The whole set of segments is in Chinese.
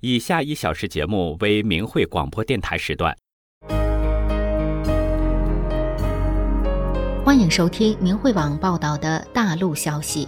以下1小时节目为明慧广播电台时段。 欢迎收听明慧网报道的大陆消息。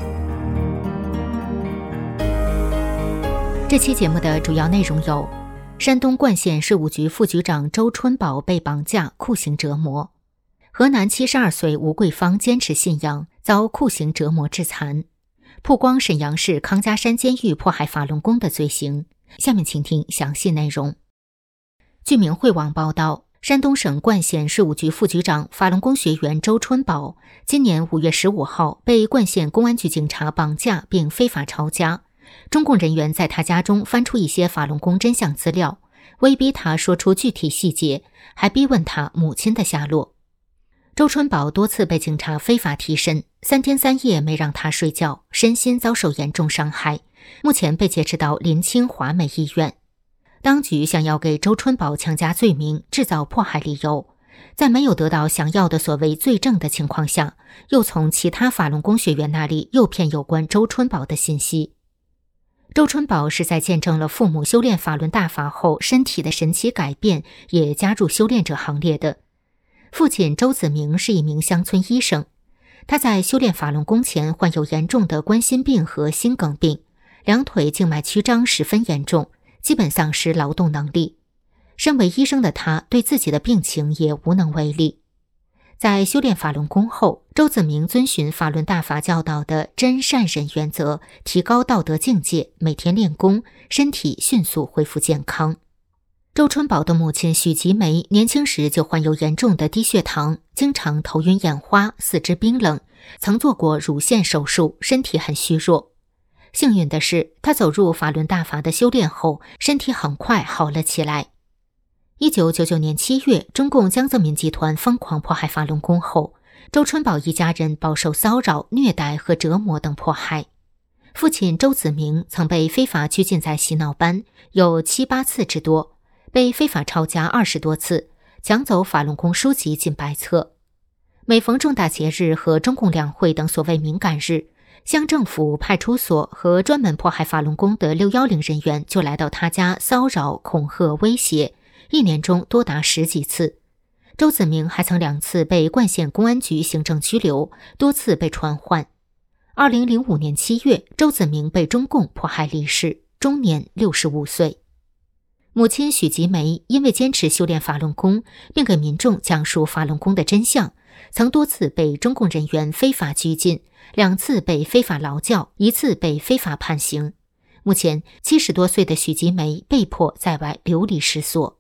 这期节目的主要内容有：山东冠县税务局副局长周春宝被绑架酷刑折磨；河南72岁吴桂芳坚持信仰遭酷刑折磨致残；曝光沈阳市康家山监狱迫害法轮功的罪行。下面请听详细内容。据明慧网报道，山东省冠县税务局副局长法轮功学员周春宝今年5月15号被冠县公安局警察绑架并非法抄家。中共人员在他家中翻出一些法轮功真相资料，威逼他说出具体细节，还逼问他母亲的下落。周春宝多次被警察非法提审，3天3夜没让他睡觉，身心遭受严重伤害，目前被劫持到临清华美医院。当局想要给周春宝强加罪名，制造迫害理由，在没有得到想要的所谓罪证的情况下，又从其他法轮功学员那里诱骗有关周春宝的信息。周春宝是在见证了父母修炼法轮大法后身体的神奇改变，也加入修炼者行列的。父亲周子明是一名乡村医生，他在修炼法轮功前患有严重的冠心病和心梗病，2腿静脉曲张十分严重，基本丧失劳动能力。身为医生的他对自己的病情也无能为力。在修炼法轮功后，周子明遵循法轮大法教导的真善忍原则，提高道德境界，每天练功，身体迅速恢复健康。周春宝的母亲许吉梅年轻时就患有严重的低血糖，经常头晕眼花，四肢冰冷，曾做过乳腺手术，身体很虚弱。幸运的是，她走入法轮大法的修炼后，身体很快好了起来。1999年7月，中共江泽民集团疯狂迫害法轮功后，周春宝一家人饱受骚扰、虐待和折磨等迫害。父亲周子明曾被非法拘禁在洗脑班，有7、8次之多，被非法抄家20多次，抢走法轮功书籍近100册。每逢重大节日和中共两会等所谓敏感日，乡政府、派出所和专门迫害法轮功的610人员就来到他家骚扰、恐吓、威胁，一年中多达10几次。周子明还曾2次被冠县公安局行政拘留，多次被传唤。2005年7月，周子明被中共迫害离世，终年65岁。母亲许吉梅因为坚持修炼法轮功，并给民众讲述法轮功的真相，曾多次被中共人员非法拘禁，2次被非法劳教，1次被非法判刑。目前70多岁的许吉梅被迫在外流离失所。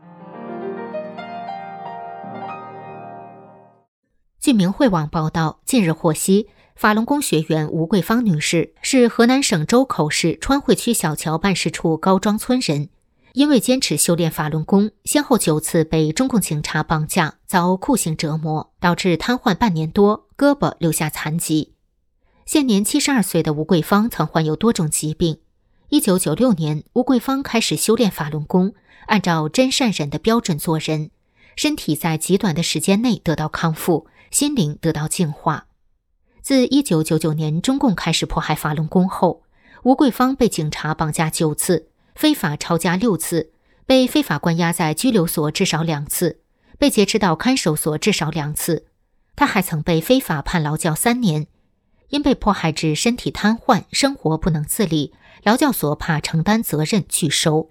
据明慧网报道，近日获悉，法轮功学员吴桂芳女士是河南省周口市川汇区小桥办事处高庄村人，因为坚持修炼法轮功，先后9次被中共警察绑架，遭酷刑折磨，导致瘫痪半年多，胳膊留下残疾。现年72岁的吴桂芳曾患有多种疾病。1996年，吴桂芳开始修炼法轮功，按照真善忍的标准做人，身体在极短的时间内得到康复，心灵得到净化。自1999年中共开始迫害法轮功后，吴桂芳被警察绑架9次，非法抄家6次，被非法关押在拘留所至少2次，被劫持到看守所至少2次。他还曾被非法判劳教3年，因被迫害致身体瘫痪，生活不能自理，劳教所怕承担责任拒收。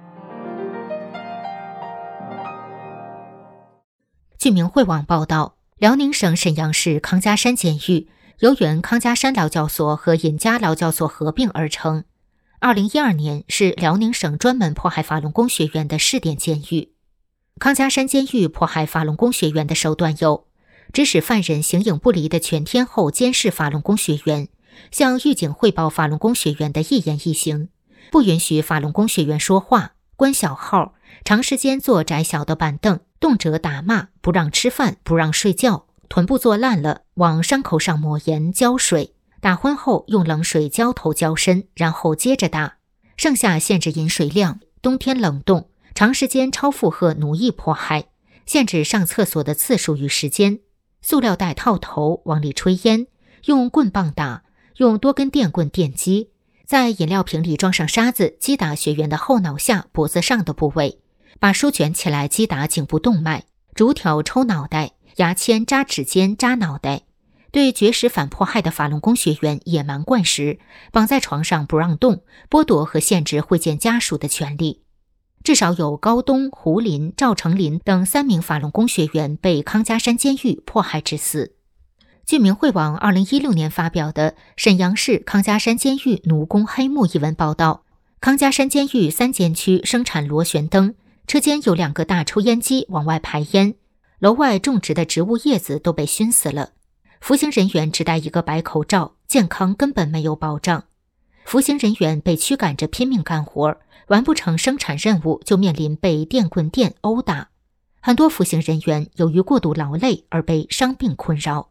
据明慧网报道，辽宁省沈阳市康家山监狱由原康家山劳教所和尹家劳教所合并而成。2012年是辽宁省专门迫害法轮功学员的试点监狱。康家山监狱迫害法轮功学员的手段有：指使犯人形影不离的全天候监视法轮功学员，向狱警汇报法轮功学员的一言一行，不允许法轮功学员说话，关小号，长时间坐窄小的板凳，动辄打骂，不让吃饭，不让睡觉，臀部坐烂了往伤口上抹盐浇水，打昏后用冷水浇头浇身，然后接着打，剩下限制饮水量，冬天冷冻，长时间超负荷奴役迫害，限制上厕所的次数与时间，塑料袋套头往里吹烟，用棍棒打，用多根电棍电击， 在饮料瓶里装上沙子，击打学员的后脑下、脖子上的部位，把书卷起来击打颈部动脉，竹条抽脑袋，牙签扎指尖扎脑袋。对绝食反迫害的法轮功学员野蛮灌食，绑在床上不让动，剥夺和限制会见家属的权利。至少有高东、胡林、赵成林等3名法轮功学员被康家山监狱迫害致死。据明慧网2016年发表的《沈阳市康家山监狱奴工黑幕》一文报道，康家山监狱3间区生产螺旋灯，车间有2个大抽烟机往外排烟，楼外种植的植物叶子都被熏死了。服刑人员只戴一个白口罩，健康根本没有保障。服刑人员被驱赶着拼命干活，完不成生产任务就面临被电棍电殴打。很多服刑人员由于过度劳累而被伤病困扰。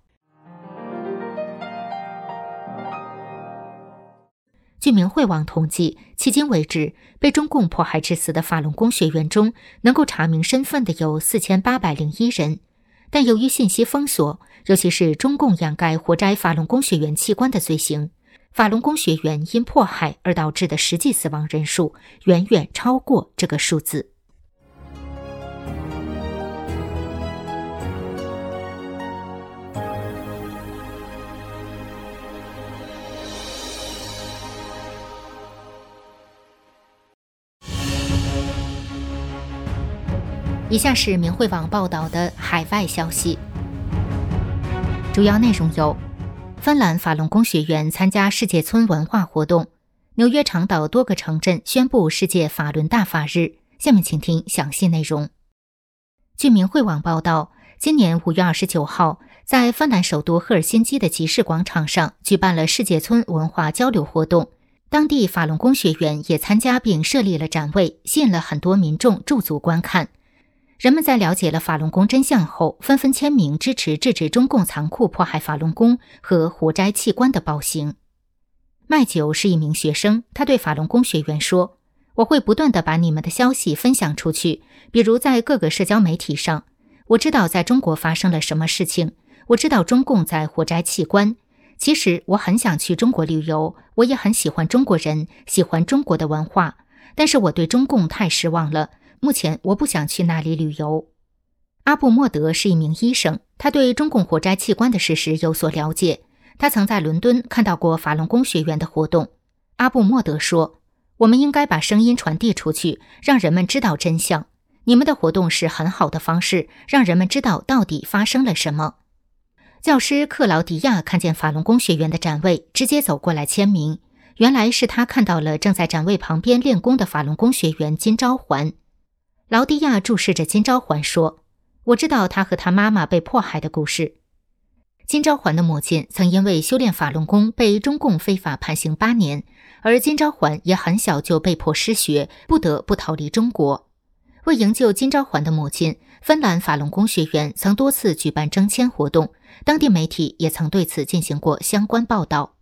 据明慧网统计，迄今为止，被中共迫害致死的法轮功学员中，能够查明身份的有4801人。但由于信息封锁，尤其是中共掩盖活摘法轮功学员器官的罪行，法轮功学员因迫害而导致的实际死亡人数远远超过这个数字。以下是明慧网报道的海外消息，主要内容有：芬兰法轮功学员参加世界村文化活动，纽约长岛多个城镇宣布世界法轮大法日。下面请听详细内容。据明慧网报道，今年5月29号，在芬兰首都赫尔辛基的集市广场上举办了世界村文化交流活动，当地法轮功学员也参加并设立了展位，吸引了很多民众驻足观看。人们在了解了法轮功真相后，纷纷签名支持制止中共残酷迫害法轮功和活摘器官的暴行。麦九是一名学生，他对法轮功学员说：“我会不断地把你们的消息分享出去，比如在各个社交媒体上。我知道在中国发生了什么事情，我知道中共在活摘器官。其实我很想去中国旅游，我也很喜欢中国人，喜欢中国的文化，但是我对中共太失望了。目前我不想去那里旅游。”阿布莫德是一名医生，他对中共活摘器官的事实有所了解。他曾在伦敦看到过法轮功学员的活动。阿布莫德说：“我们应该把声音传递出去，让人们知道真相。你们的活动是很好的方式，让人们知道到底发生了什么。”教师克劳迪亚看见法轮功学员的展位，直接走过来签名。原来是他看到了正在展位旁边练功的法轮功学员金昭环。劳迪亚注视着金昭环说：“我知道他和他妈妈被迫害的故事。”金昭环的母亲曾因为修炼法轮功被中共非法判刑8年，而金昭环也很小就被迫失学，不得不逃离中国。为营救金昭环的母亲，芬兰法轮功学员曾多次举办征签活动，当地媒体也曾对此进行过相关报道。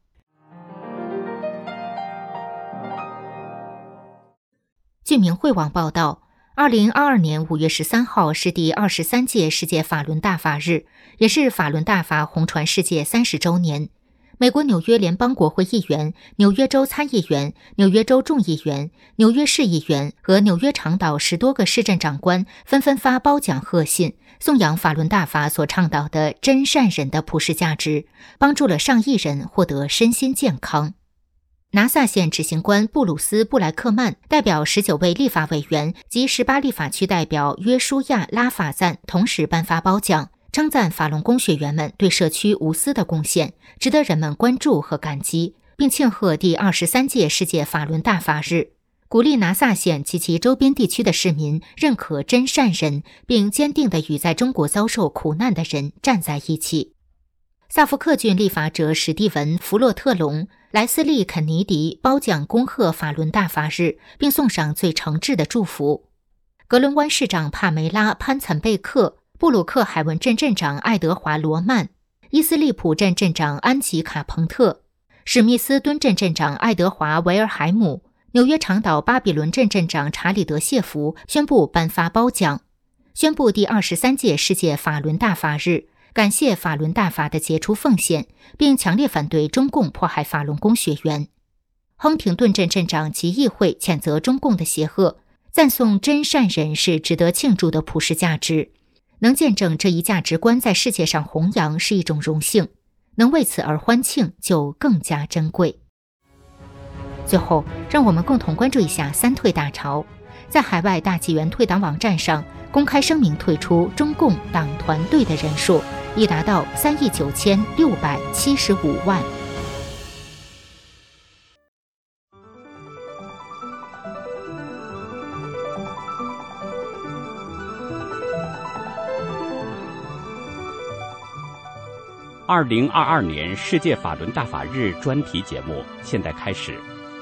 据明慧网报道，2022年5月13号是第23届世界法轮大法日，也是法轮大法红传世界30周年。美国纽约联邦国会议员、纽约州参议员、纽约州众议员、纽约市议员和纽约长岛10多个市镇长官纷纷发褒奖贺信，颂扬法轮大法所倡导的真善忍的普世价值，帮助了上亿人获得身心健康。拿萨县执行官布鲁斯·布莱克曼代表19位立法委员及18立法区代表约书亚·拉法赞同时颁发褒奖，称赞法轮功学员们对社区无私的贡献，值得人们关注和感激，并庆贺第23届世界法轮大法日，鼓励拿萨县及其周边地区的市民认可真善忍，并坚定地与在中国遭受苦难的人站在一起。萨福克郡立法者史蒂文·弗洛特隆、莱斯利·肯尼迪褒奖恭贺法轮大法日，并送上最诚挚的祝福。格伦湾市长帕梅拉·潘岑贝克、布鲁克海文镇镇长爱德华·罗曼、伊斯利普镇镇长安吉卡·彭特、史密斯敦镇镇长爱德华·维尔海姆、纽约长岛巴比伦镇镇长查理德·谢弗宣布颁发褒奖，宣布第23届世界法轮大法日，感谢法轮大法的杰出奉献，并强烈反对中共迫害法轮功学员。 亨廷顿镇镇长及议会谴责中共的邪恶，赞颂真善人是值得庆祝的普世价值。能见证这一价值观在世界上弘扬是一种荣幸，能为此而欢庆就更加珍贵。最后，让我们共同关注一下三退大潮。在海外大纪元退党网站上公开声明退出中共党团队的人数已达到3.9675亿。 2022年世界法轮大法日专题节目现在开始。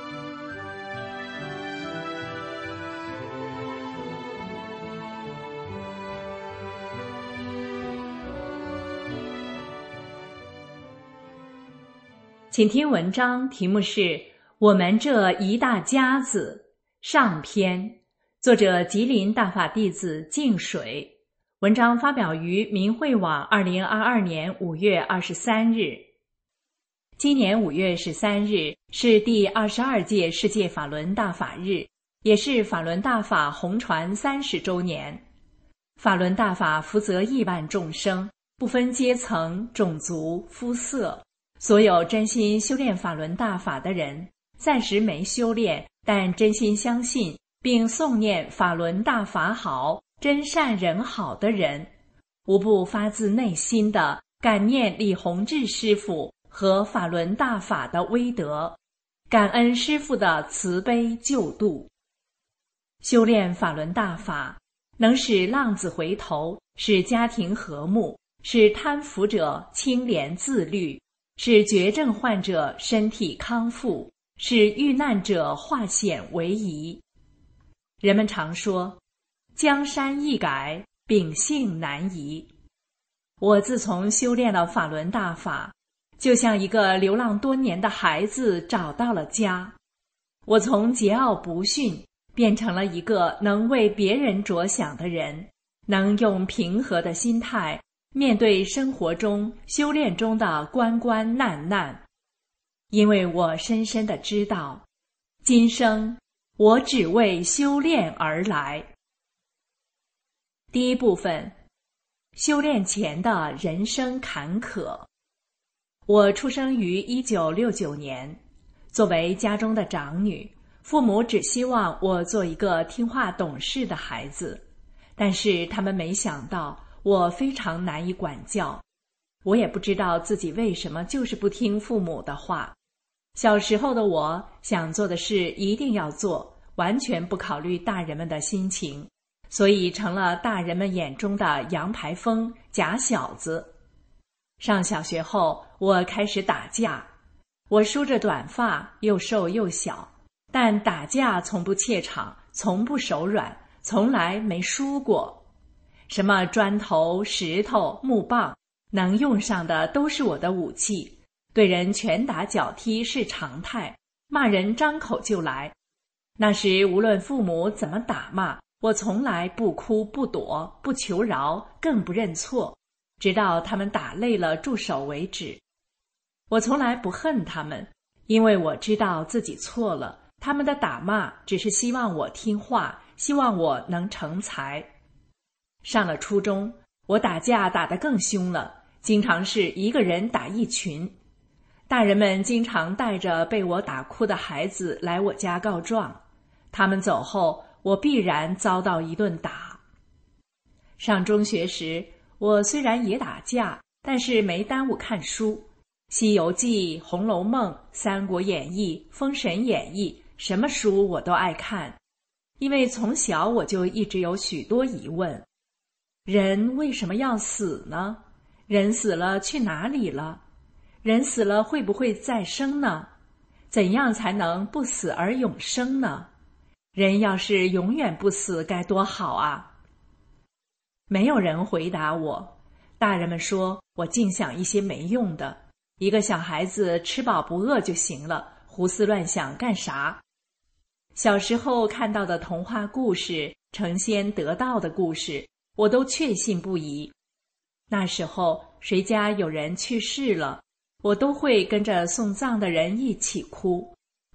请听文章，题目是《我们这一大家子》上篇，作者吉林大法弟子净水。文章发表于明慧网2022年5月23日。今年5月13日是第22届世界法轮大法日，也是法轮大法红传30周年。法轮大法福泽亿万众生，不分阶层、种族、肤色，所有真心修炼法轮大法的人，暂时没修炼，但真心相信并诵念法轮大法好、真善人好的人，无不发自内心的感念李洪志师父和法轮大法的威德，感恩师父的慈悲救度。修炼法轮大法，能使浪子回头，使家庭和睦，使贪腐者清廉自律，使绝症患者身体康复，使遇难者化险为夷。人们常说，江山易改，秉性难移。我自从修炼了法轮大法，就像一个流浪多年的孩子找到了家。我从桀骜不驯变成了一个能为别人着想的人，能用平和的心态面对生活中、修炼中的关关难难。因为我深深地知道，今生我只为修炼而来。第一部分，修炼前的人生坎坷。我出生于1969年，作为家中的长女，父母只希望我做一个听话懂事的孩子，但是他们没想到我非常难以管教。我也不知道自己为什么就是不听父母的话。小时候的我想做的事一定要做，完全不考虑大人们的心情，所以成了大人们眼中的洋牌风、假小子。上小学后，我开始打架。我梳着短发，又瘦又小，但打架从不怯场，从不手软，从来没输过。什么砖头、石头、木棒，能用上的都是我的武器。对人拳打脚踢是常态，骂人张口就来。那时无论父母怎么打骂，我从来不哭不躲，不求饶，更不认错，直到他们打累了住手为止。我从来不恨他们，因为我知道自己错了，他们的打骂只是希望我听话，希望我能成才。上了初中，我打架打得更凶了，经常是一个人打一群。大人们经常带着被我打哭的孩子来我家告状，他们走后，我必然遭到一顿打。上中学时，我虽然也打架，但是没耽误看书，《西游记》、《红楼梦》、《三国演义》、《封神演义》，什么书我都爱看。因为从小我就一直有许多疑问：人为什么要死呢？人死了去哪里了？人死了会不会再生呢？怎样才能不死而永生呢？人要是永远不死该多好啊！没有人回答我，大人们说我净想一些没用的，一个小孩子吃饱不饿就行了，胡思乱想干啥？小时候看到的童话故事、成仙得道的故事，我都确信不疑。那时候谁家有人去世了，我都会跟着送葬的人一起哭。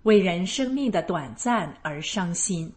为人生命的短暂而伤心。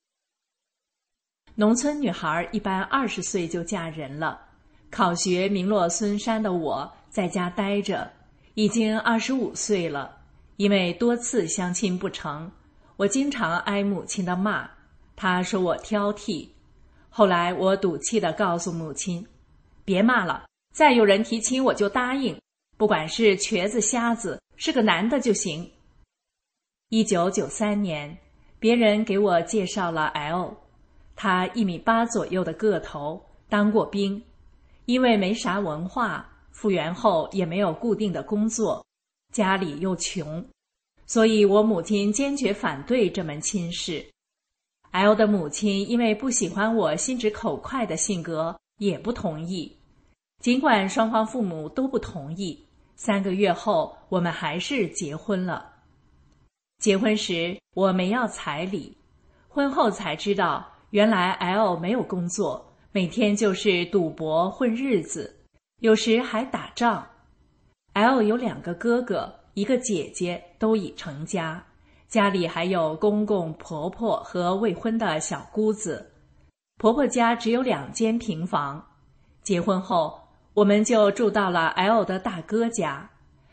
农村女孩一般20岁就嫁人了，考学名落孙山的我在家待着，已经25岁了。因为多次相亲不成，我经常挨母亲的骂，她说我挑剔。后来我赌气地告诉母亲，别骂了，再有人提亲我就答应，不管是瘸子瞎子，是个男的就行。1993年，别人给我介绍了 L， 他1.8米左右的个头，当过兵，因为没啥文化，复员后也没有固定的工作，家里又穷，所以我母亲坚决反对这门亲事。L 的母亲因为不喜欢我心直口快的性格，也不同意。尽管双方父母都不同意，3个月后我们还是结婚了。结婚时我没要彩礼，婚后才知道原来 L 没有工作，每天就是赌博混日子，有时还打仗。L 有2个哥哥1个姐姐，都已成家，家里还有公公婆婆和未婚的小姑子。婆婆家只有2间平房。结婚后我们就住到了 L 的大哥家，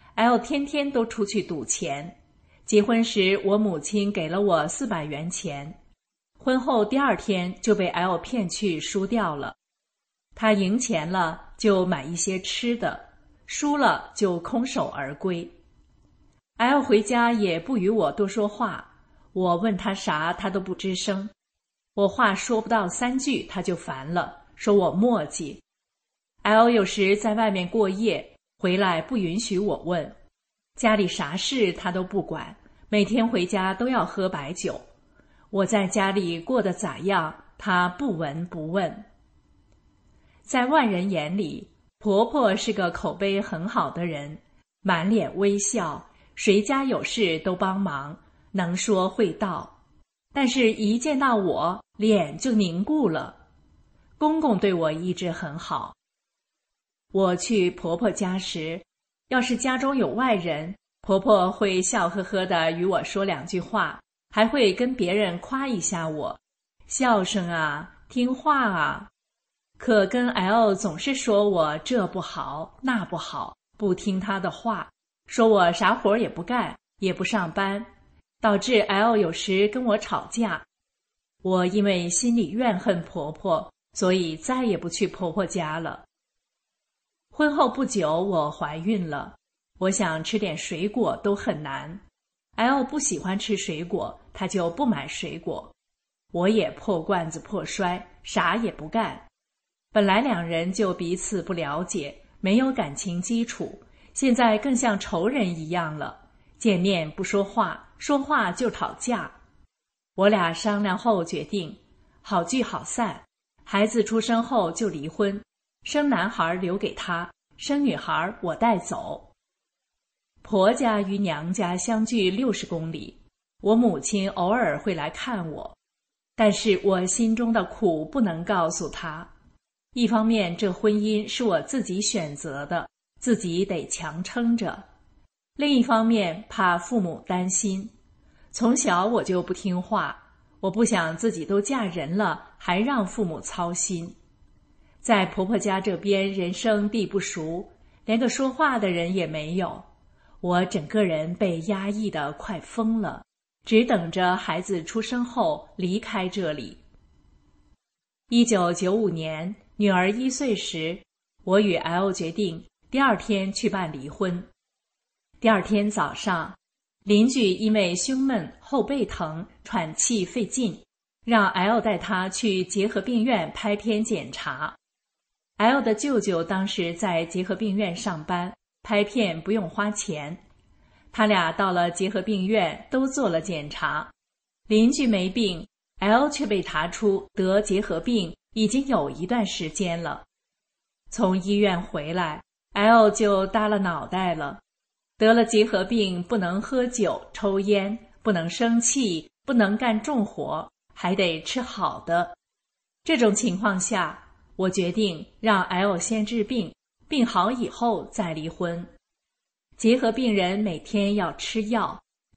L 天天都出去赌钱。结婚时我母亲给了我400元钱，婚后第2天就被 L 骗去输掉了。他赢钱了就买一些吃的，输了就空手而归。L 回家也不与我多说话，我问他啥他都不吱声。我话说不到3句他就烦了，说我磨叽。L 有时在外面过夜，回来不允许我问，家里啥事他都不管，每天回家都要喝白酒。我在家里过得咋样，他不闻不问。在外人眼里，婆婆是个口碑很好的人，满脸微笑，谁家有事都帮忙，能说会道。但是一见到我，脸就凝固了。公公对我一直很好。我去婆婆家时，要是家中有外人，婆婆会笑呵呵地与我说2句话，还会跟别人夸一下我，孝顺啊，听话啊。可跟 L 总是说我这不好那不好，不听她的话，说我啥活也不干，也不上班，导致 L 有时跟我吵架。我因为心里怨恨婆婆，所以再也不去婆婆家了。婚后不久我怀孕了，我想吃点水果都很难。L 不喜欢吃水果，他就不买水果。我也破罐子破摔，啥也不干。本来2人就彼此不了解，没有感情基础，现在更像仇人一样了，见面不说话，说话就吵架。我俩商量后决定，好聚好散，孩子出生后就离婚，生男孩留给他，生女孩我带走。婆家与娘家相距60公里，我母亲偶尔会来看我，但是我心中的苦不能告诉她。一方面这婚姻是我自己选择的，自己得强撑着；另一方面怕父母担心。从小我就不听话，我不想自己都嫁人了，还让父母操心。在婆婆家这边人生地不熟，连个说话的人也没有，我整个人被压抑得快疯了，只等着孩子出生后离开这里。1995年女儿1岁时，我与 L 决定第2天去办离婚。第2天早上，邻居因为胸闷、后背疼、喘气费劲，让 L 带他去结核病院拍片检查。L 的舅舅当时在结核病院上班，拍片不用花钱。他俩到了结核病院都做了检查，邻居没病， L 却被查出得结核病已经有一段时间了。从医院回来， L 就耷了脑袋了。得了结核病不能喝酒抽烟，不能生气，不能干重活，还得吃好的。这种情况下，我决定让 L 先治病，病好以后再离婚。结核病人每天要吃药，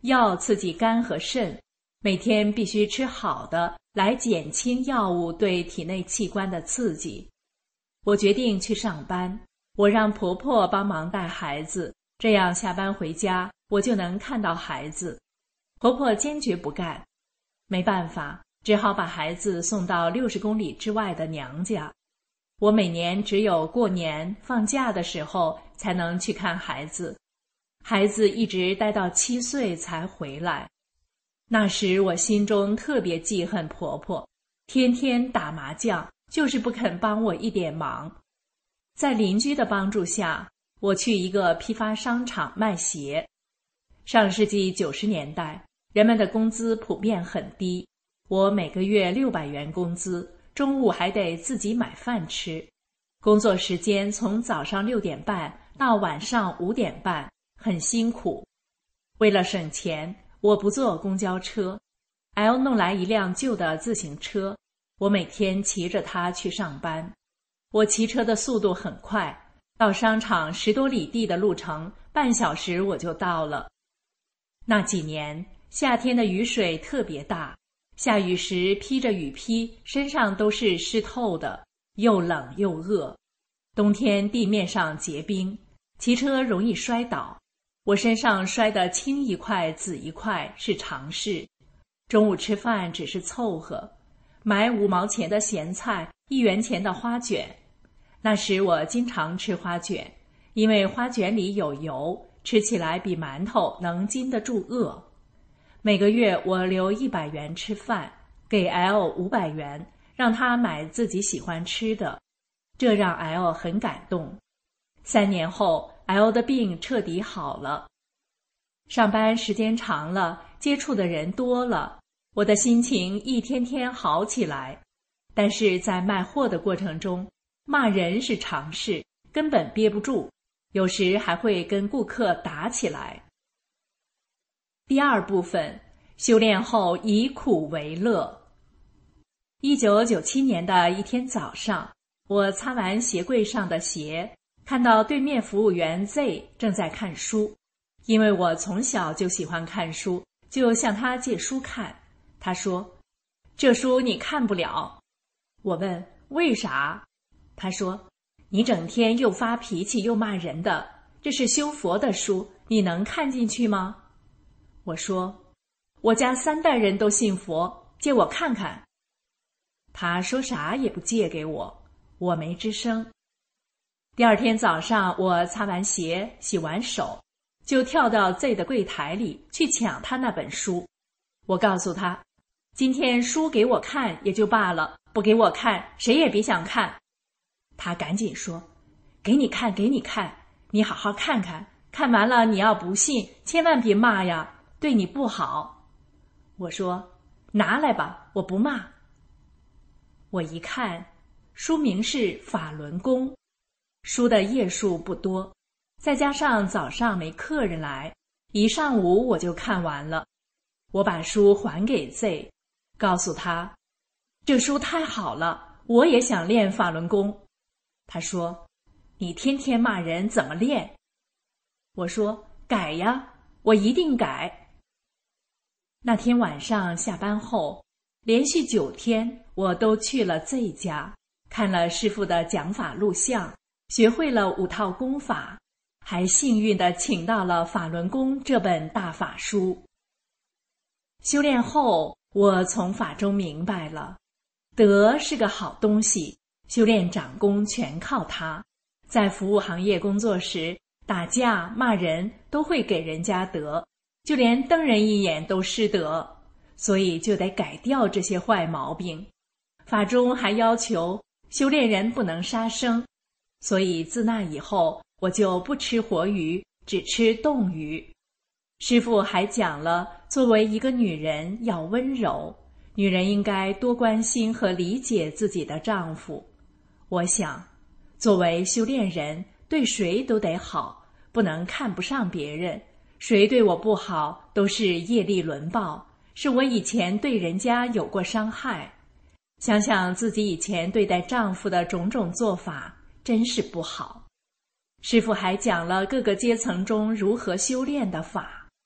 药刺激肝和肾，每天必须吃好的来减轻药物对体内器官的刺激。我决定去上班，我让婆婆帮忙带孩子，这样下班回家我就能看到孩子。婆婆坚决不干，没办法，只好把孩子送到60公里之外的娘家。我每年只有过年放假的时候才能去看孩子，孩子一直待到7岁才回来。那时我心中特别记恨婆婆，天天打麻将，就是不肯帮我一点忙。在邻居的帮助下，我去一个批发商场卖鞋。上世纪90年代，人们的工资普遍很低，我每个月600元工资，中午还得自己买饭吃。工作时间从早上6点半到晚上5点半，很辛苦。为了省钱，我不坐公交车， L 弄来一辆旧的自行车，我每天骑着它去上班。我骑车的速度很快，到商场10多里地的路程，半小时我就到了。那几年，夏天的雨水特别大，下雨时披着雨披，身上都是湿透的，又冷又饿。冬天地面上结冰，骑车容易摔倒。我身上摔得青一块紫一块是常事。中午吃饭只是凑合，买5毛钱的咸菜，1元钱的花卷。那时我经常吃花卷，因为花卷里有油，吃起来比馒头能经得住饿。每个月我留100元吃饭，给 L 500元，让他买自己喜欢吃的，这让 L 很感动。3年后 ，L 的病彻底好了。上班时间长了，接触的人多了，我的心情一天天好起来。但是在卖货的过程中，骂人是常事，根本憋不住，有时还会跟顾客打起来。第2部分，修炼后以苦为乐。1997年的一天早上，我擦完鞋柜上的鞋，看到对面服务员 Z 正在看书。因为我从小就喜欢看书，就向他借书看。他说：“这书你看不了。”我问：“为啥？”他说：“你整天又发脾气又骂人的，这是修佛的书，你能看进去吗？”我说：“我家3代人都信佛，借我看看。”他说啥也不借给我，我没吱声。第2天早上，我擦完鞋，洗完手，就跳到 Z 的柜台里去抢他那本书。我告诉他，今天书给我看也就罢了，不给我看，谁也别想看。他赶紧说：“给你看，给你看，你好好看看，看完了你要不信，千万别骂呀，对你不好。”我说：“拿来吧，我不骂。”我一看，书名是《法轮功》，书的页数不多，再加上早上没客人来，一上午我就看完了。我把书还给 Z， 告诉他，这书太好了，我也想练法轮功。他说：“你天天骂人怎么练？”我说：“改呀，我一定改。”那天晚上下班后，连续9天我都去了 Z 家，看了师父的讲法录像，学会了5套功法，还幸运地请到了《法轮功》这本大法书。修炼后，我从法中明白了，德是个好东西，修炼长功全靠它。在服务行业工作时，打架骂人都会给人家德，就连瞪人一眼都失德，所以就得改掉这些坏毛病。法中还要求修炼人不能杀生，所以自那以后，我就不吃活鱼，只吃冻鱼。师父还讲了，作为一个女人要温柔，女人应该多关心和理解自己的丈夫。我想，作为修炼人，对谁都得好，不能看不上别人。谁对我不好，都是业力轮报，是我以前对人家有过伤害。想想自己以前对待丈夫的种种做法，真是不好。师父还讲了各个阶层中如何修炼的法。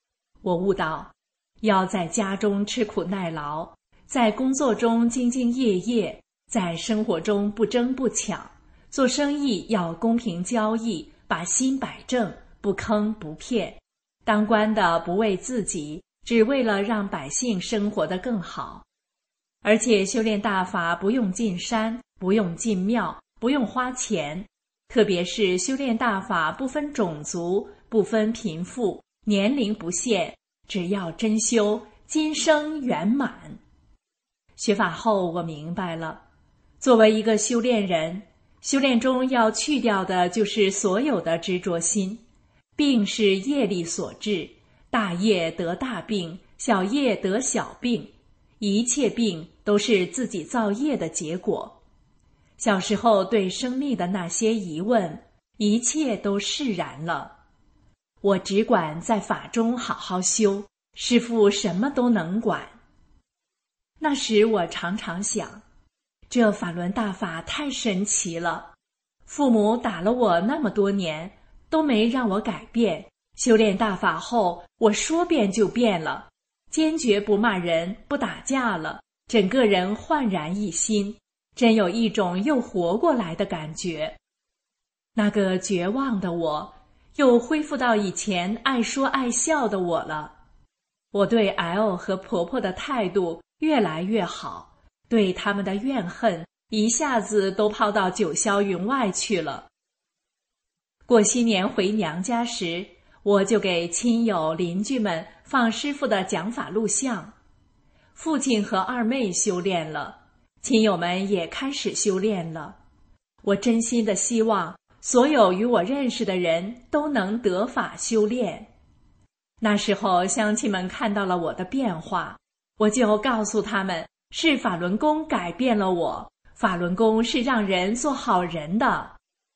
我悟到，要在家中吃苦耐劳，在工作中兢兢业业，在生活中不争不抢，做生意要公平交易，把心摆正，不坑不骗。当官的不为自己，只为了让百姓生活得更好。而且修炼大法不用进山，不用进庙，不用花钱，特别是修炼大法不分种族，不分贫富，年龄不限，只要真修，今生圆满。学法后我明白了，作为一个修炼人，修炼中要去掉的就是所有的执着心。病是业力所致，大业得大病，小业得小病，一切病都是自己造业的结果。小时候对生命的那些疑问，一切都释然了。我只管在法中好好修，师父什么都能管。那时我常常想，这法轮大法太神奇了，父母打了我那么多年，都没让我改变。修炼大法后，我说变就变了，坚决不骂人，不打架了，整个人焕然一新，真有一种又活过来的感觉。那个绝望的我，又恢复到以前爱说爱笑的我了。我对 L 和婆婆的态度越来越好，对他们的怨恨一下子都抛到九霄云外去了。过新年回娘家时，我就给亲友邻居们放师父的讲法录像。父亲和二妹修炼了，亲友们也开始修炼了。我真心的希望所有与我认识的人都能得法修炼。那时候乡亲们看到了我的变化，我就告诉他们，是法轮功改变了我，法轮功是让人做好人的。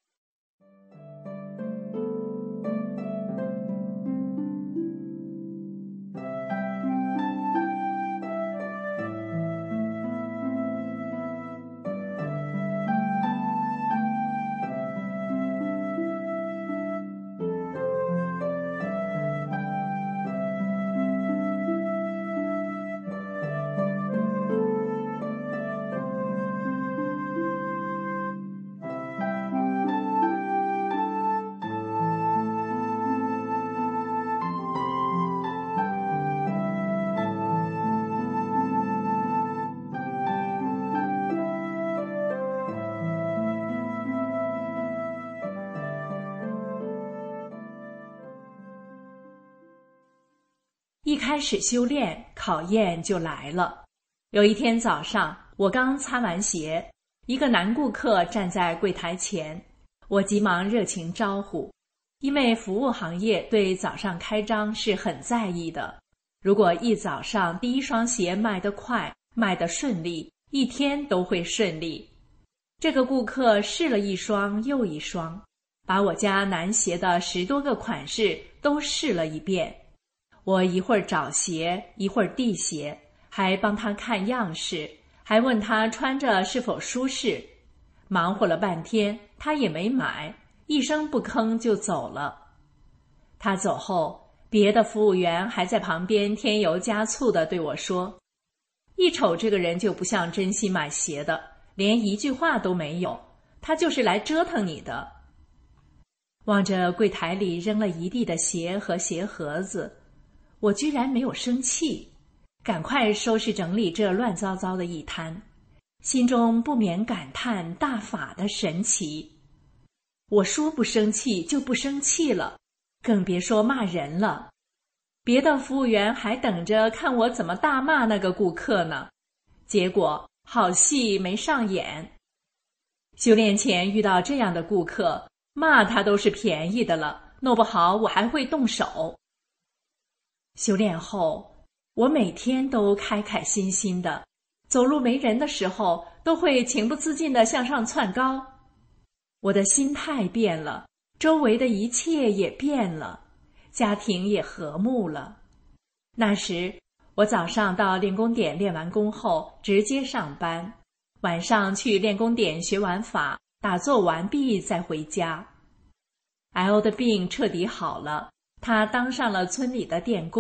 一开始修炼，考验就来了。有一天早上，我刚擦完鞋，一个男顾客站在柜台前，我急忙热情招呼。因为服务行业对早上开张是很在意的，如果一早上第一双鞋卖得快，卖得顺利，一天都会顺利。这个顾客试了一双又一双，把我家男鞋的10多个款式都试了一遍。我一会儿找鞋，一会儿递鞋，还帮他看样式，还问他穿着是否舒适。忙活了半天，他也没买，一声不吭就走了。他走后，别的服务员还在旁边添油加醋地对我说，一瞅这个人就不像真心买鞋的，连一句话都没有，他就是来折腾你的。望着柜台里扔了一地的鞋和鞋盒子，我居然没有生气，赶快收拾整理这乱糟糟的一摊，心中不免感叹大法的神奇。我说不生气就不生气了，更别说骂人了。别的服务员还等着看我怎么大骂那个顾客呢，结果好戏没上演。修炼前遇到这样的顾客，骂他都是便宜的了，弄不好我还会动手。修炼后，我每天都开开心心的，走路没人的时候都会情不自禁地向上窜高。我的心态变了，周围的一切也变了，家庭也和睦了。那时我早上到练功点练完功后直接上班，晚上去练功点学完法，打坐完毕再回家。L 的病彻底好了，他当上了村里的电工，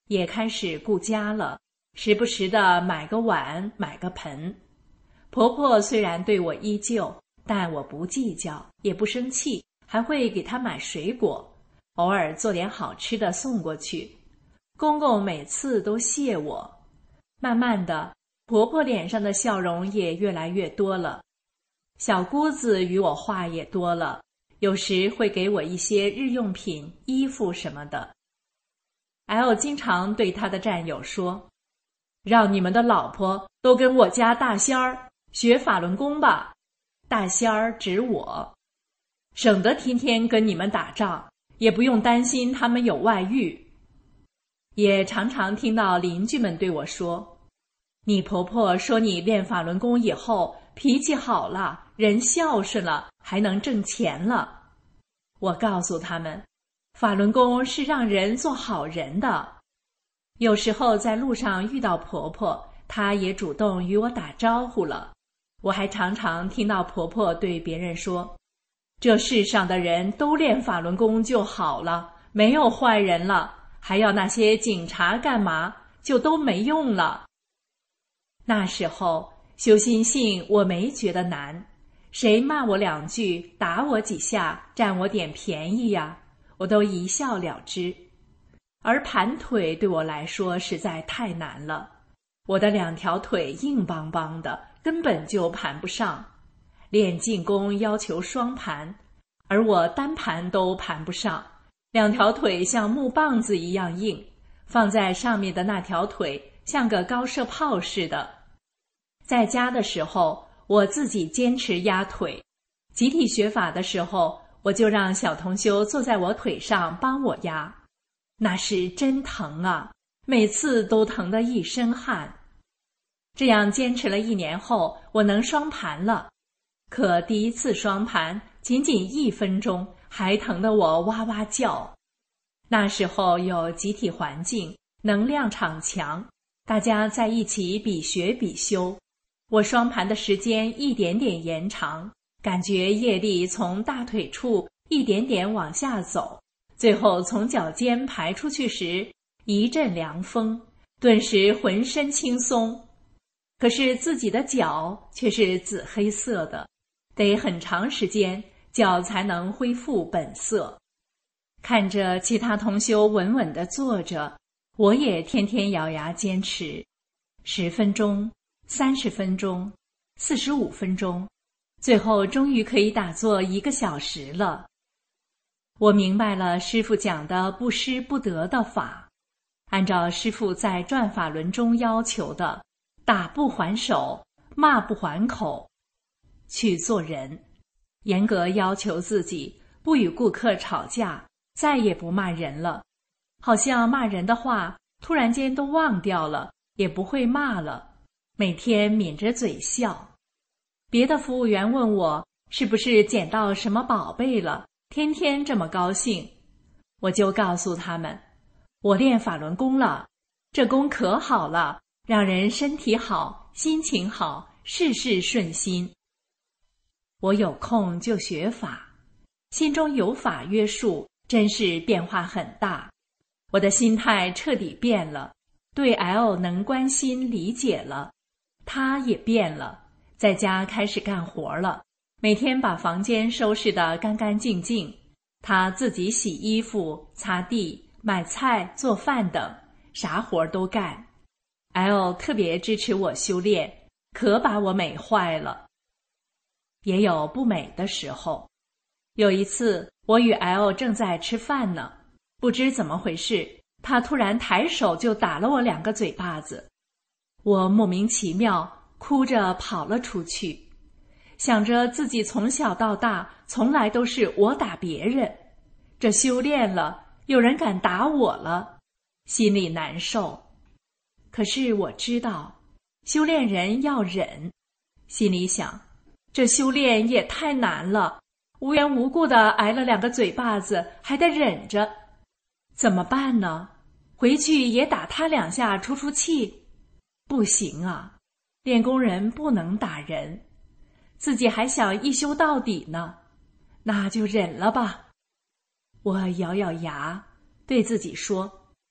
也开始顾家了，时不时的买个碗，买个盆。婆婆虽然对我依旧，但我不计较，也不生气，还会给她买水果，偶尔做点好吃的送过去。公公每次都谢我。慢慢的，婆婆脸上的笑容也越来越多了。小姑子与我话也多了，有时会给我一些日用品、衣服什么的。L 经常对他的战友说：“让你们的老婆都跟我家大仙儿学法轮功吧。”大仙儿指我，省得天天跟你们打仗，也不用担心他们有外遇。也常常听到邻居们对我说：“你婆婆说你练法轮功以后脾气好了，人孝顺了，还能挣钱了。”我告诉他们，法轮功是让人做好人的。有时候在路上遇到婆婆，她也主动与我打招呼了。我还常常听到婆婆对别人说：“这世上的人都练法轮功就好了，没有坏人了，还要那些警察干嘛？就都没用了。”那时候修心性我没觉得难，谁骂我两句，打我几下，占我点便宜呀，我都一笑了之。而盘腿对我来说实在太难了，我的两条腿硬邦邦的，根本就盘不上。练静功要求双盘，而我单盘都盘不上，两条腿像木棒子一样硬，放在上面的那条腿像个高射炮似的。在家的时候，我自己坚持压腿，集体学法的时候，我就让小同修坐在我腿上帮我压，那是真疼啊，每次都疼得一身汗。这样坚持了1年后，我能双盘了。可第一次双盘仅仅1分钟，还疼得我哇哇叫。那时候有集体环境，能量场强，大家在一起比学比修。我双盘的时间一点点延长，感觉业力从大腿处一点点往下走，最后从脚尖排出去时，一阵凉风，顿时浑身轻松。可是自己的脚却是紫黑色的，得很长时间脚才能恢复本色。看着其他同修稳稳地坐着，我也天天咬牙坚持，10分钟、30分钟、45分钟，最后终于可以打坐1个小时了。我明白了师父讲的不失不得的法，按照师父在转法轮中要求的，打不还手，骂不还口，去做人，严格要求自己不与顾客吵架，再也不骂人了，好像骂人的话突然间都忘掉了，也不会骂了，每天抿着嘴笑。别的服务员问我是不是捡到什么宝贝了，天天这么高兴，我就告诉他们，我练法轮功了，这功可好了，让人身体好，心情好，事事顺心。我有空就学法，心中有法约束，真是变化很大。我的心态彻底变了，对 L 能关心理解了，他也变了，在家开始干活了，每天把房间收拾得干干净净，他自己洗衣服、擦地、买菜、做饭等，啥活都干。L 特别支持我修炼，可把我美坏了。也有不美的时候，有一次我与 L 正在吃饭呢，不知怎么回事，他突然抬手就打了我2个嘴巴子，我莫名其妙哭着跑了出去，想着自己从小到大从来都是我打别人，这修炼了，有人敢打我了，心里难受。可是我知道修炼人要忍，心里想，这修炼也太难了，无缘无故的挨了2个嘴巴子，还得忍着，怎么办呢？回去也打他2下出出气？不行啊，练功人不能打人，自己还想一修到底呢，那就忍了吧。我咬咬牙，对自己说，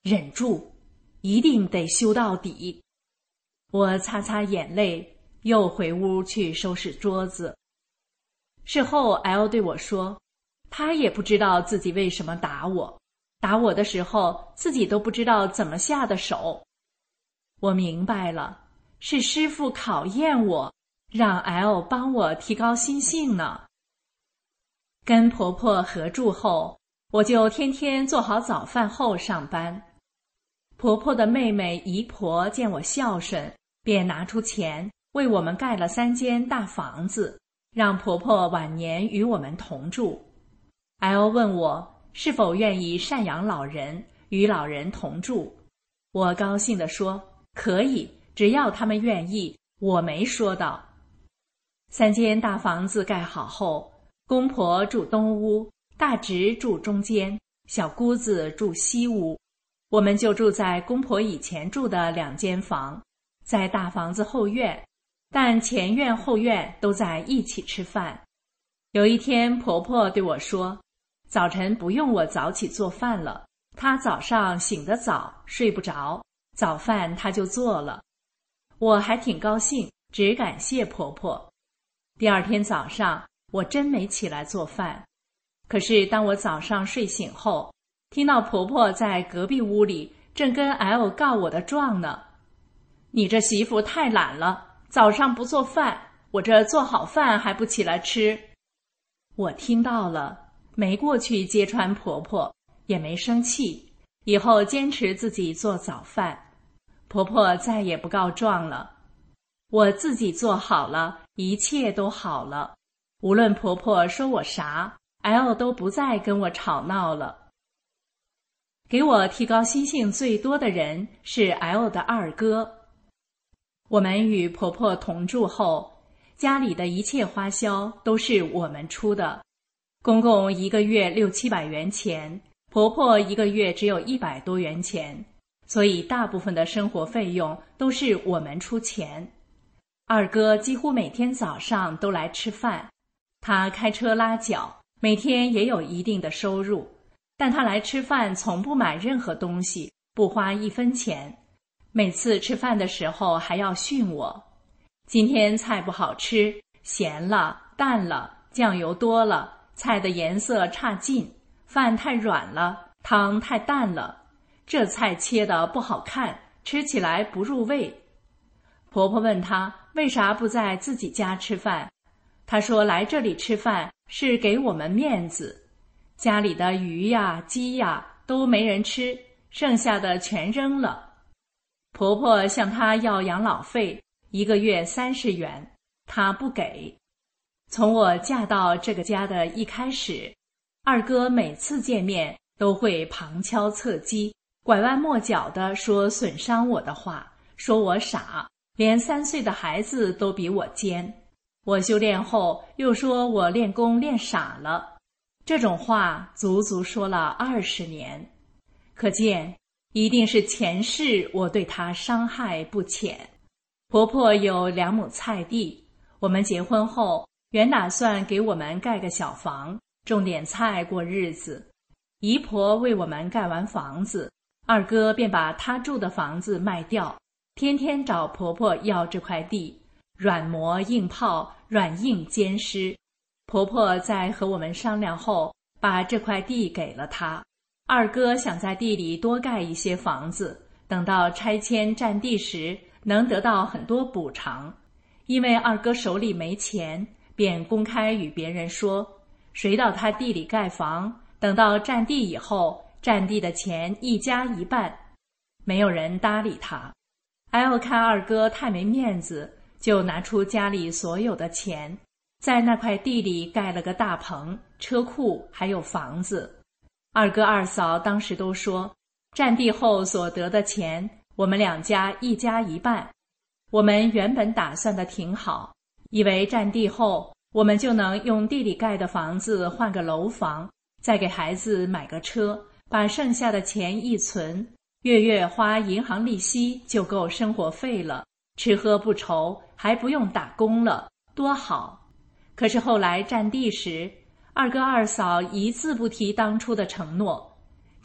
忍住，一定得修到底。我擦擦眼泪，又回屋去收拾桌子。事后 L 对我说，他也不知道自己为什么打我，打我的时候自己都不知道怎么下的手。我明白了，是师父考验我，让 L 帮我提高心性呢。跟婆婆合住后，我就天天做好早饭后上班。婆婆的妹妹姨婆见我孝顺，便拿出钱为我们盖了3间大房子，让婆婆晚年与我们同住。L 问我是否愿意赡养老人，与老人同住。我高兴地说可以，只要他们愿意，我没说到。3间大房子盖好后，公婆住东屋，大侄住中间，小姑子住西屋。我们就住在公婆以前住的2间房，在大房子后院，但前院后院都在一起吃饭。有一天婆婆对我说，早晨不用我早起做饭了，她早上醒得早，睡不着，早饭她就做了。我还挺高兴，只感谢婆婆。第2天早上我真没起来做饭，可是当我早上睡醒后，听到婆婆在隔壁屋里正跟 L 告我的状呢。你这媳妇太懒了，早上不做饭，我这做好饭还不起来吃。我听到了，没过去揭穿婆婆，也没生气，以后坚持自己做早饭。婆婆再也不告状了。我自己做好了，一切都好了。无论婆婆说我啥， L 都不再跟我吵闹了。给我提高心性最多的人是 L 的2哥。我们与婆婆同住后，家里的一切花销都是我们出的。公公1个月600-700元钱，婆婆1个月只有100多元钱，所以大部分的生活费用都是我们出钱。2哥几乎每天早上都来吃饭，他开车拉脚，每天也有一定的收入，但他来吃饭从不买任何东西，不花1分钱。每次吃饭的时候还要训我，今天菜不好吃，咸了、淡了，酱油多了，菜的颜色差劲，饭太软了，汤太淡了，这菜切得不好看，吃起来不入味。婆婆问他为啥不在自己家吃饭，他说来这里吃饭是给我们面子，家里的鱼呀、鸡呀都没人吃，剩下的全扔了。婆婆向她要养老费，1个月30元，她不给。从我嫁到这个家的一开始，2哥每次见面都会旁敲侧击，拐弯抹角地说损伤我的话，说我傻，连3岁的孩子都比我尖。我修炼后又说我练功练傻了，这种话足足说了20年，可见一定是前世我对她伤害不浅。婆婆有2亩菜地，我们结婚后原打算给我们盖个小房，种点菜过日子。姨婆为我们盖完房子，2哥便把他住的房子卖掉，天天找婆婆要这块地，软磨硬泡，软硬兼施。婆婆在和我们商量后，把这块地给了她。2哥想在地里多盖一些房子，等到拆迁占地时能得到很多补偿。因为2哥手里没钱，便公开与别人说，谁到他地里盖房，等到占地以后，占地的钱一家一半。没有人搭理他。L 看2哥太没面子，就拿出家里所有的钱，在那块地里盖了个大棚、车库，还有房子。2哥2嫂当时都说，占地后所得的钱，我们2家一家一半。我们原本打算的挺好，以为占地后我们就能用地里盖的房子换个楼房，再给孩子买个车，把剩下的钱一存，月月花银行利息就够生活费了，吃喝不愁，还不用打工了，多好。可是后来占地时，2哥2嫂一字不提当初的承诺，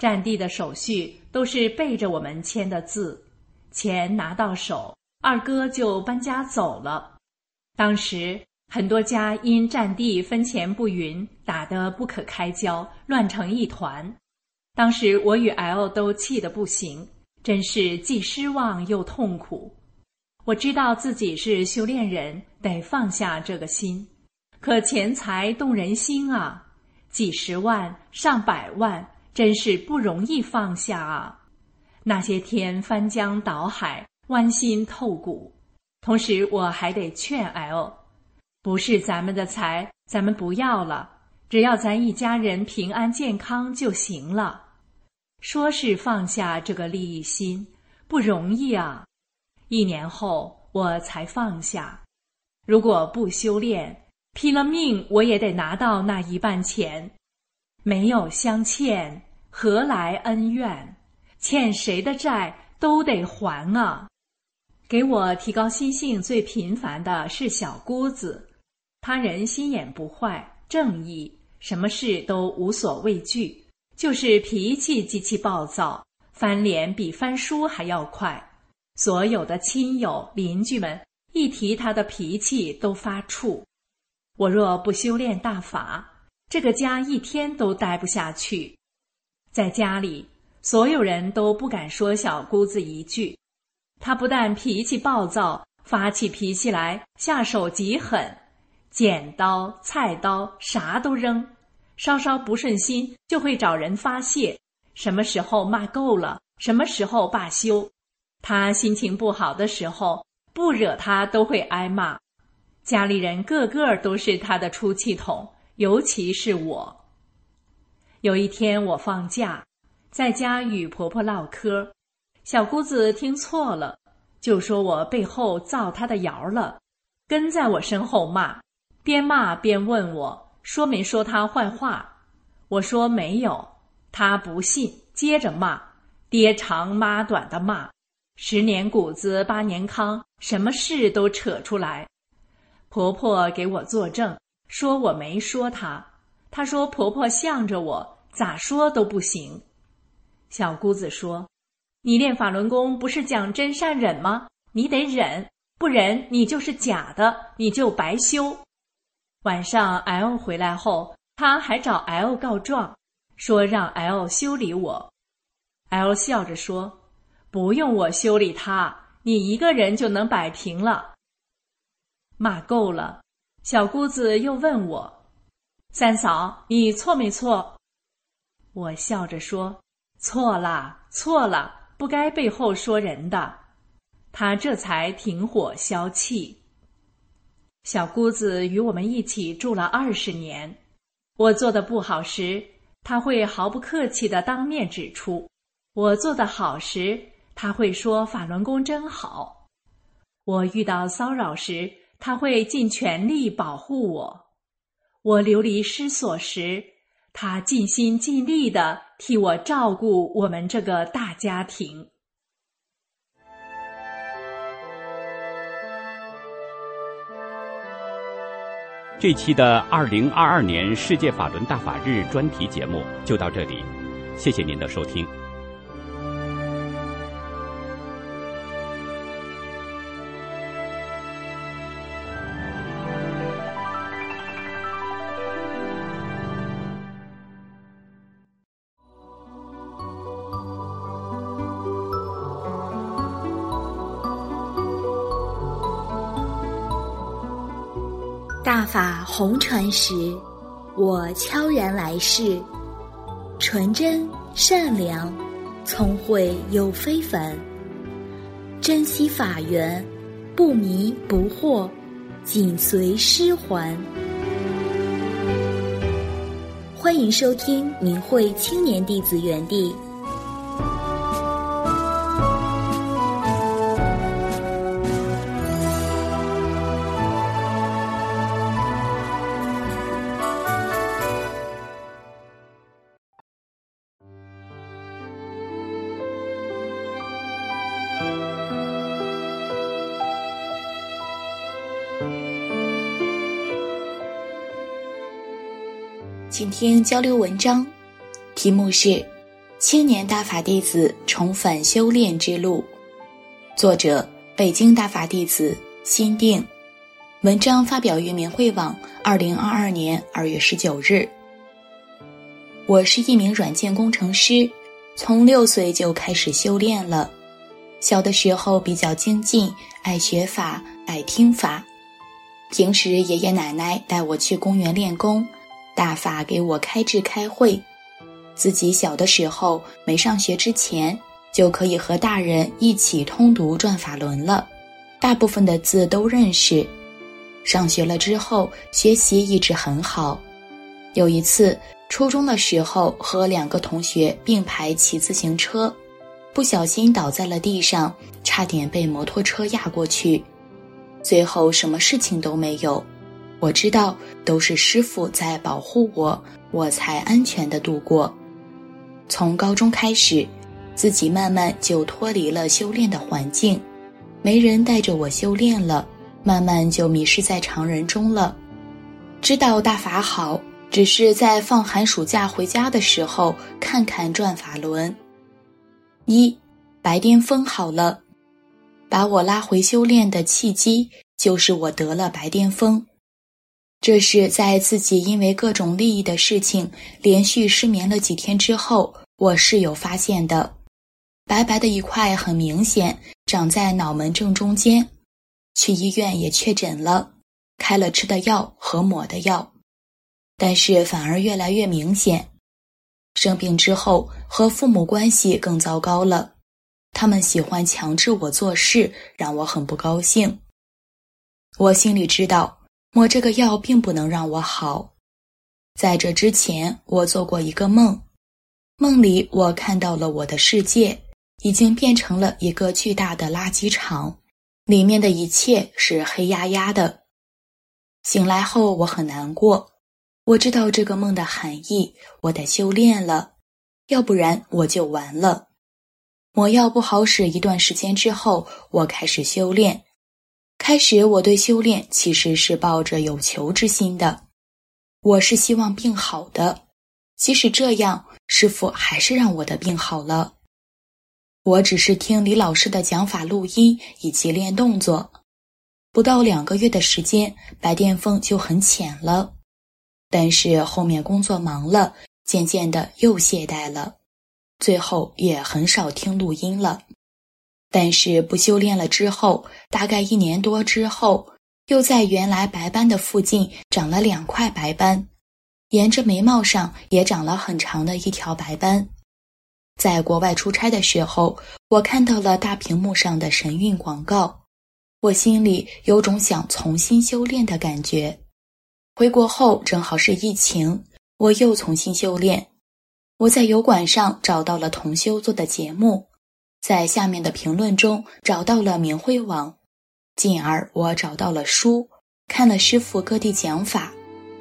占地的手续都是背着我们签的字，钱拿到手，二哥就搬家走了。当时很多家因占地分钱不匀，打得不可开交，乱成一团。当时我与 L 都气得不行，真是既失望又痛苦。我知道自己是修炼人，得放下这个心，可钱财动人心啊，几十万上百万，真是不容易放下啊。那些天翻江倒海，剜心透骨。同时我还得劝 L， 不是咱们的财，咱们不要了，只要咱一家人平安健康就行了。说是放下这个利益心，不容易啊。1年后我才放下。如果不修炼，拼了命我也得拿到那1半钱。没有相欠，何来恩怨？欠谁的债都得还啊。给我提高心性最频繁的是小姑子，他人心眼不坏，正义，什么事都无所畏惧，就是脾气极其暴躁，翻脸比翻书还要快。所有的亲友邻居们一提他的脾气都发怵。我若不修炼大法，这个家一天都待不下去。在家里，所有人都不敢说小姑子一句。他不但脾气暴躁，发起脾气来下手极狠，剪刀、菜刀啥都扔，稍稍不顺心就会找人发泄，什么时候骂够了，什么时候罢休。他心情不好的时候，不惹他都会挨骂。家里人个个都是他的出气筒，尤其是我。有一天我放假，在家与婆婆唠嗑，小姑子听错了，就说我背后造她的谣了，跟在我身后骂，边骂边问我说没说她坏话。我说没有，她不信，接着骂，爹长妈短的骂，10年谷子8年糠，什么事都扯出来。婆婆给我作证，说我没说她。她说婆婆向着我，咋说都不行。小姑子说，你练法轮功不是讲真善忍吗？你得忍，不忍你就是假的，你就白修。晚上 L 回来后，他还找 L 告状，说让 L 修理我。L 笑着说，不用我修理他，你一个人就能摆平了。骂够了，小姑子又问我，三嫂，你错没错？我笑着说，错啦，错了，不该背后说人的。他这才停火消气。小姑子与我们一起住了20年，我做的不好时，她会毫不客气地当面指出；我做的好时，她会说法轮功真好。我遇到骚扰时，她会尽全力保护我；我流离失所时，她尽心尽力地替我照顾我们这个大家庭。 这期的2022年世界法轮大法日专题节目就到这里，谢谢您的收听。 大法红传时，我悄然来世，纯真善良，聪慧又非凡，珍惜法缘，不迷不惑，紧随师还。欢迎收听明慧青年弟子园地。今天交流文章，题目是青年大法弟子重返修炼之路，作者北京大法弟子心定，文章发表于明慧网2022年2月19日。我是一名软件工程师，从6岁就开始修炼了。小的时候比较精进，爱学法，爱听法。平时爷爷奶奶带我去公园练功，大法给我开智开慧。自己小的时候没上学之前，就可以和大人一起通读转法轮了，大部分的字都认识。上学了之后，学习一直很好。有一次，初中的时候和2个同学并排骑自行车，不小心倒在了地上，差点被摩托车压过去。最后什么事情都没有，我知道都是师父在保护我，我才安全地度过。从高中开始，自己慢慢就脱离了修炼的环境，没人带着我修炼了，慢慢就迷失在常人中了。知道大法好，只是在放寒暑假回家的时候看看转法轮。白巅峰好了，把我拉回修炼的契机就是我得了白癜风。这是在自己因为各种利益的事情连续失眠了几天之后，我室友发现的。白白的一块很明显，长在脑门正中间。去医院也确诊了，开了吃的药和抹的药，但是反而越来越明显。生病之后和父母关系更糟糕了，他们喜欢强制我做事，让我很不高兴。我心里知道抹这个药并不能让我好。在这之前，我做过一个梦，梦里我看到了我的世界已经变成了一个巨大的垃圾场，里面的一切是黑压压的。醒来后我很难过，我知道这个梦的含义，我得修炼了，要不然我就完了。抹药不好使一段时间之后，我开始修炼。开始我对修炼其实是抱着有求之心的，我是希望病好的，即使这样，师父还是让我的病好了。我只是听李老师的讲法录音以及练动作，不到2个月的时间，白癜风就很浅了。但是后面工作忙了，渐渐的又懈怠了，最后也很少听录音了。但是不修炼了之后，大概1年多之后，又在原来白斑的附近长了2块白斑，沿着眉毛上也长了很长的一条白斑。在国外出差的时候，我看到了大屏幕上的神韵广告，我心里有种想重新修炼的感觉。回国后正好是疫情，我又重新修炼。我在油管上找到了同修做的节目，在下面的评论中找到了明慧网，进而我找到了书，看了师父各地讲法。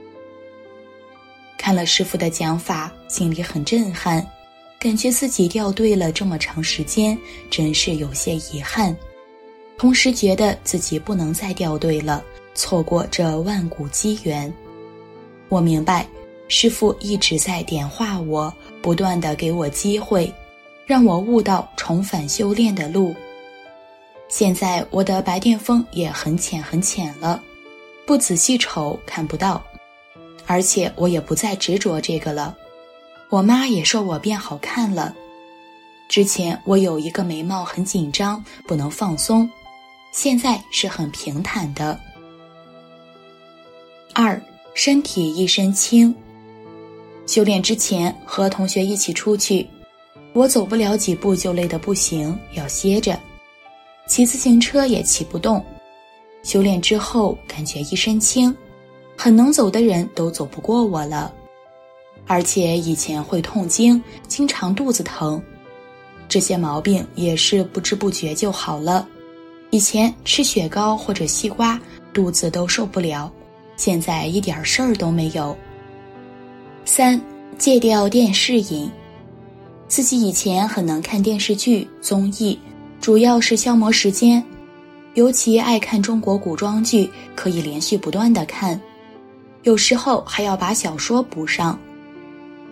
看了师父的讲法，心里很震撼，感觉自己掉队了这么长时间，真是有些遗憾。同时觉得自己不能再掉队了，错过这万古机缘。我明白，师父一直在点化我，不断地给我机会，让我悟到重返修炼的路。现在我的白癜风也很浅很浅了，不仔细瞅看不到，而且我也不再执着这个了。我妈也说我变好看了。之前我有一个眉毛很紧张，不能放松，现在是很平坦的。2. 身体一身轻。修炼之前和同学一起出去，我走不了几步就累得不行，要歇着。骑自行车也骑不动。修炼之后感觉一身轻，很能走的人都走不过我了。而且以前会痛经，经常肚子疼，这些毛病也是不知不觉就好了。以前吃雪糕或者西瓜，肚子都受不了，现在一点事儿都没有。3. 戒掉电视瘾。自己以前很能看电视剧、综艺，主要是消磨时间，尤其爱看中国古装剧，可以连续不断地看，有时候还要把小说补上。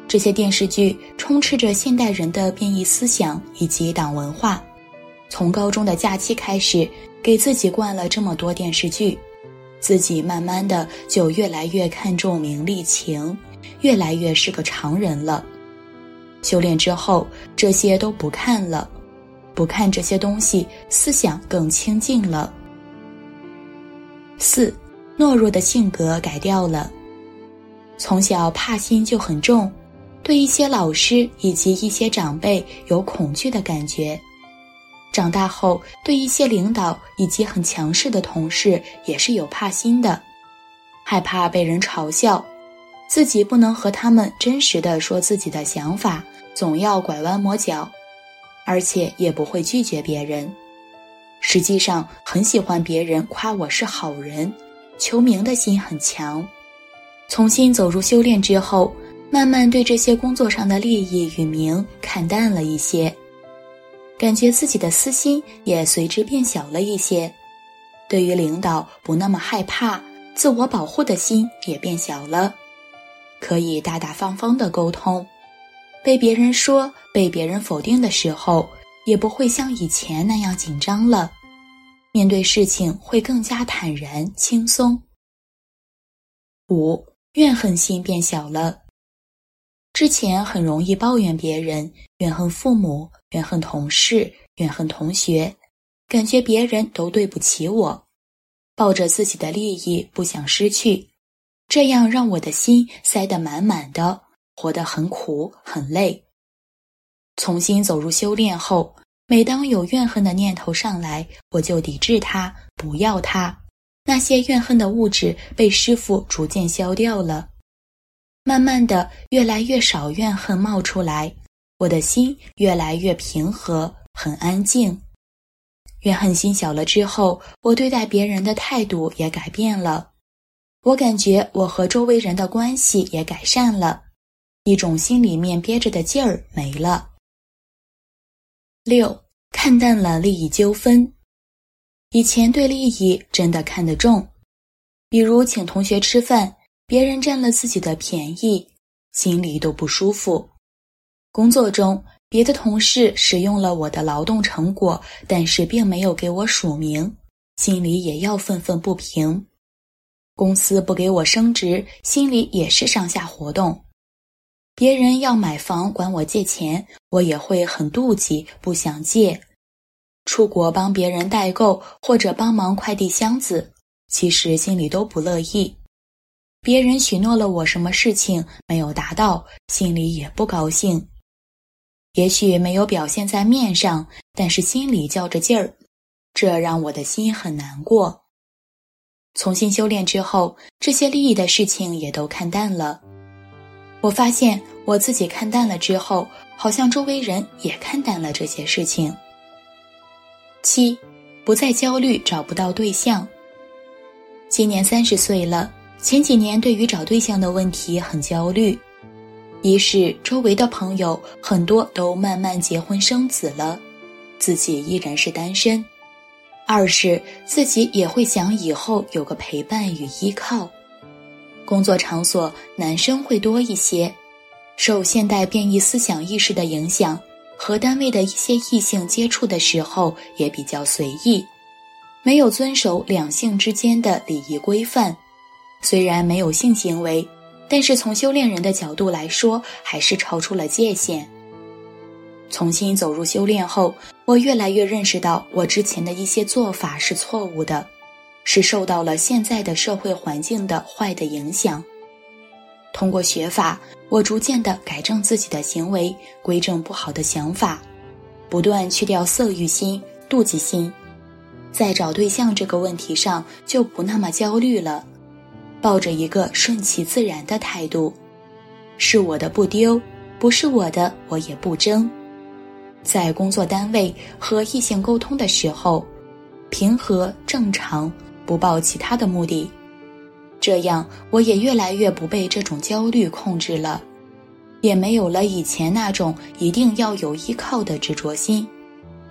这些电视剧充斥着现代人的变异思想以及党文化。从高中的假期开始，给自己灌了这么多电视剧，自己慢慢的就越来越看重名利情，越来越是个常人了。修炼之后，这些都不看了，不看这些东西，思想更清净了。4. 懦弱的性格改掉了。从小怕心就很重，对一些老师以及一些长辈有恐惧的感觉。长大后，对一些领导以及很强势的同事也是有怕心的，害怕被人嘲笑，自己不能和他们真实的说自己的想法，总要拐弯抹角，而且也不会拒绝别人。实际上很喜欢别人夸我是好人，求名的心很强。重新走入修炼之后，慢慢对这些工作上的利益与名看淡了一些，感觉自己的私心也随之变小了一些，对于领导不那么害怕，自我保护的心也变小了，可以大大方方地沟通，被别人说、被别人否定的时候，也不会像以前那样紧张了，面对事情会更加坦然轻松。5. 怨恨心变小了。之前很容易抱怨别人，怨恨父母，怨恨同事，怨恨同学，感觉别人都对不起我，抱着自己的利益不想失去，这样让我的心塞得满满的，活得很苦很累。重新走入修炼后，每当有怨恨的念头上来，我就抵制它，不要它。那些怨恨的物质被师父逐渐消掉了，慢慢的越来越少怨恨冒出来，我的心越来越平和，很安静。怨恨心小了之后，我对待别人的态度也改变了，我感觉我和周围人的关系也改善了，一种心里面憋着的劲儿没了。6. 看淡了利益纠纷。以前对利益真的看得重，比如请同学吃饭，别人占了自己的便宜，心里都不舒服。工作中，别的同事使用了我的劳动成果，但是并没有给我署名，心里也要愤愤不平。公司不给我升职，心里也是上下活动。别人要买房管我借钱，我也会很妒忌，不想借。出国帮别人代购或者帮忙快递箱子，其实心里都不乐意。别人许诺了我什么事情没有达到，心里也不高兴。也许没有表现在面上，但是心里较着劲儿，这让我的心很难过。重新修炼之后，这些利益的事情也都看淡了。我发现我自己看淡了之后，好像周围人也看淡了这些事情。7. 不再焦虑找不到对象。今年30岁了，前几年对于找对象的问题很焦虑。一是周围的朋友很多都慢慢结婚生子了，自己依然是单身。2是自己也会想以后有个陪伴与依靠。工作场所男生会多一些，受现代变异思想意识的影响，和单位的一些异性接触的时候也比较随意，没有遵守两性之间的礼仪规范。虽然没有性行为，但是从修炼人的角度来说，还是超出了界限。重新走入修炼后，我越来越认识到我之前的一些做法是错误的，是受到了现在的社会环境的坏的影响。通过学法，我逐渐地改正自己的行为，归正不好的想法，不断去掉色欲心、妒忌心。在找对象这个问题上就不那么焦虑了，抱着一个顺其自然的态度，是我的不丢，不是我的我也不争。在工作单位和异性沟通的时候，平和正常，不抱其他的目的。这样我也越来越不被这种焦虑控制了，也没有了以前那种一定要有依靠的执着心。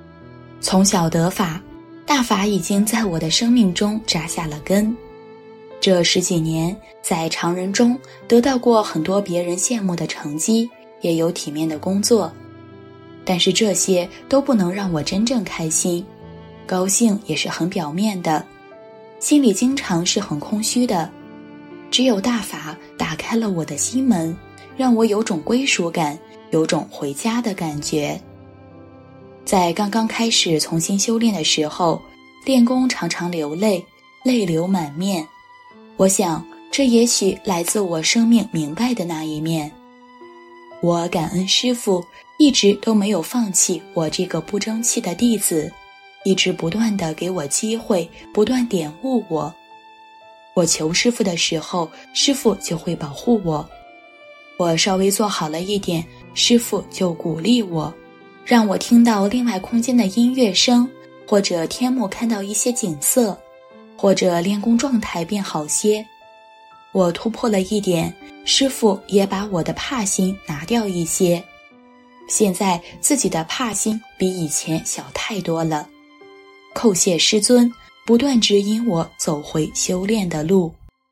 从小得法，大法已经在我的生命中扎下了根。 这10几年，在常人中得到过很多别人羡慕的成绩，也有体面的工作，但是这些都不能让我真正开心。高兴也是很表面的，心里经常是很空虚的。只有大法打开了我的心门，让我有种归属感，有种回家的感觉。在刚刚开始重新修炼的时候，练功常常流泪，泪流满面。我想，这也许来自我生命明白的那一面。我感恩师父一直都没有放弃我这个不争气的弟子，一直不断地给我机会，不断点悟我。我求师父的时候，师父就会保护我。我稍微做好了一点，师父就鼓励我，让我听到另外空间的音乐声，或者天幕看到一些景色，或者练功状态变好些。我突破了一点，师父也把我的怕心拿掉一些。现在自己的怕心比以前小太多了。叩谢师尊，不断指引我走回修炼的路。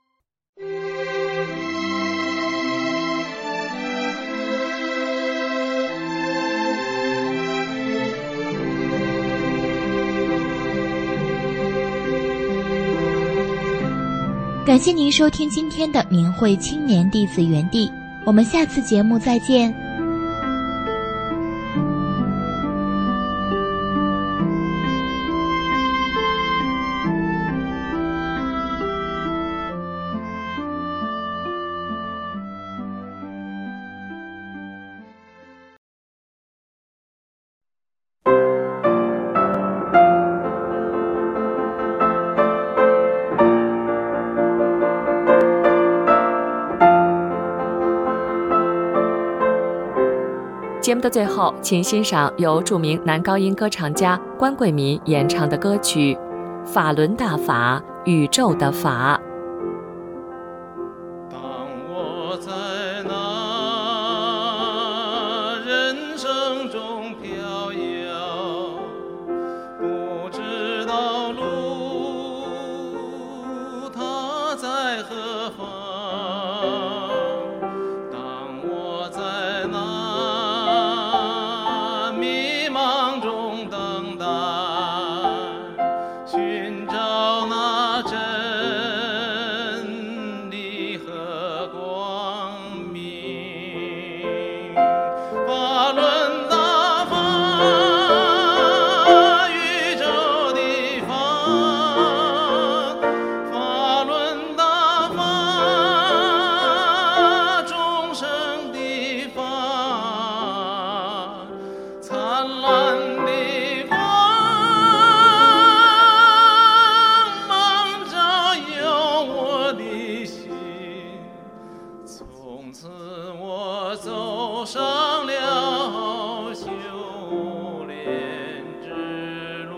感谢您收听今天的明慧青年弟子园地，我们下次节目再见。 节目的最后，请欣赏由著名男高音歌唱家关贵民演唱的歌曲《法轮大法，宇宙的法》。 当我在那人生中飘摇，不知道路它在何方，当我在那迷茫中等待，寻找那真理和光明。法轮大法，宇宙的法，法轮大法，众生的法，灿烂的光芒照耀我的心，从此我走上了修炼之路。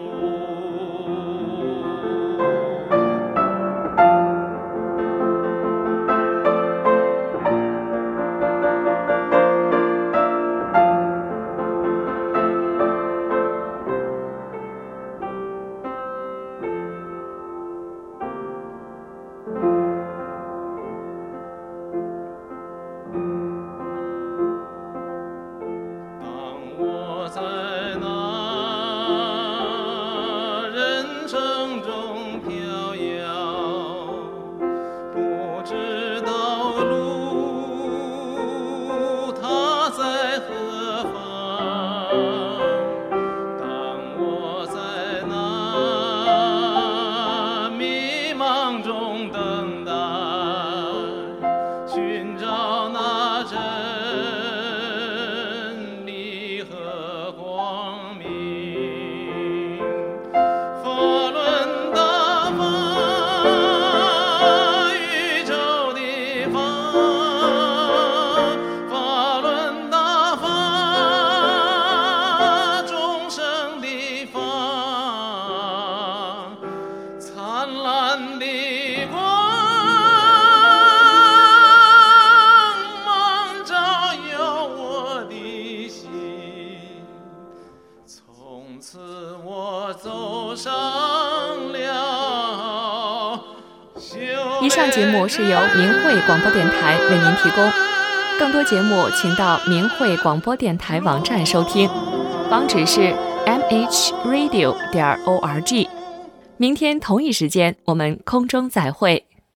以上节目是由明慧广播电台为您提供，更多节目请到明慧广播电台网站收听，网址是 mhradio.org。明天同一时间我们空中再会。